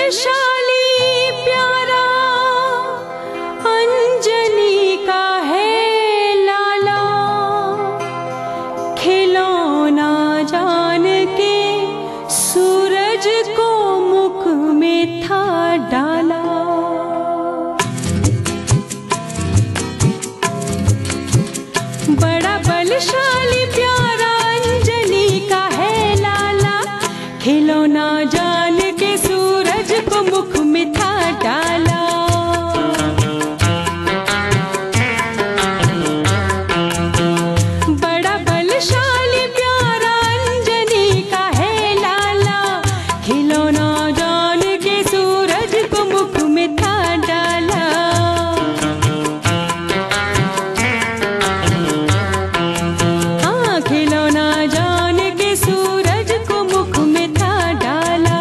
बलशाली प्यारा अंजनी का है लाला, खिलौना जान के सूरज को मुख में था डाला। बड़ा बलशाली प्यारा अंजनी का है लाला, खिलौना जान के सूरज को मुख में था डाला। बड़ा बलशाली प्यारा अंजनी का है लाला, खिलौना जान के सूरज को मुख में था डाला। हाँ, खिलौना जान के सूरज को मुख में था डाला।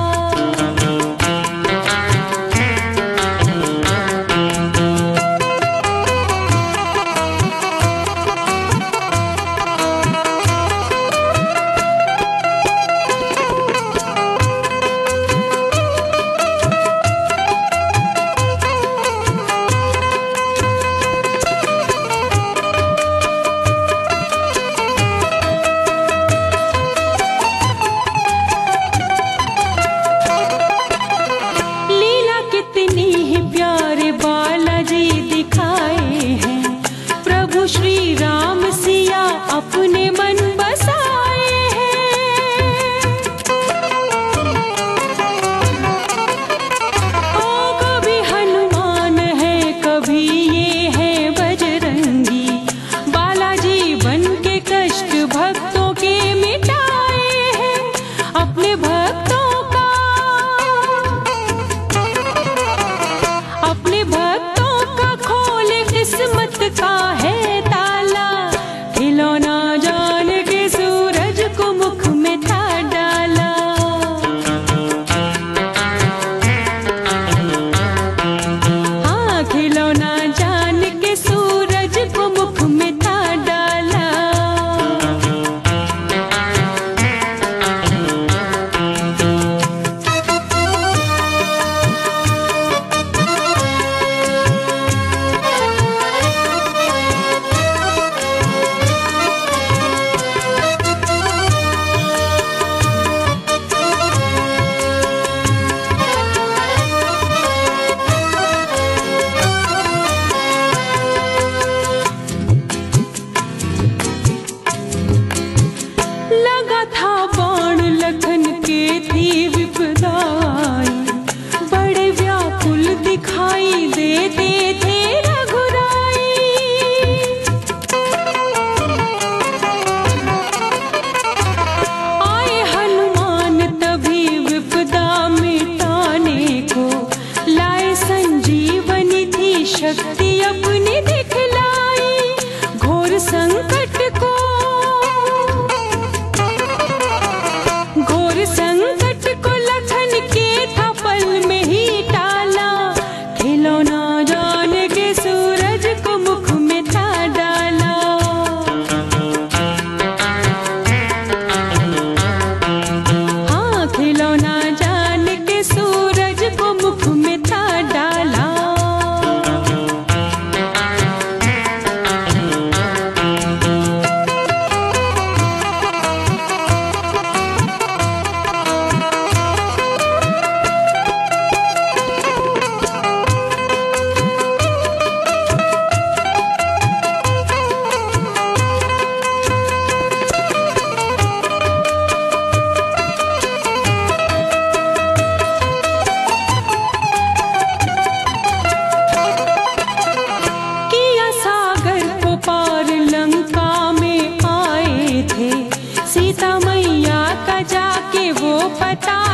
लीला कितनी ही प्यारे बालाजी दिखाए हैं, प्रभु श्री राम सिया अपने मन बसाए हैं। ओ कभी हनुमान है, कभी ये है बजरंगी, बालाजी बन के कष्ट भक्तों के मिटाए हैं। अपने भक्तों का खोले किस्मत का है ताला, खिलौना जान के सूरज को मुख में था डाला। हाँ, खिलौना जान के सूरज को मुख में था डाला। लगा था बाण लखन के थी विपदाई, बड़े व्याकुल दिखाई देते थे रघुराई। आए हनुमान तभी विपदा मिटाने को, लाए संजीवनी थी शक्ति अपनी दिखलाई। घोर संकट को लखन के था पल में ही टाला, खिलौना जान के सूरज को मुख में था डाला। हाँ, खिलौना जान के सूरज को मुख में था डाला। किया सागर को पार लंका में आए थे, सीता मैया का जाके वो पता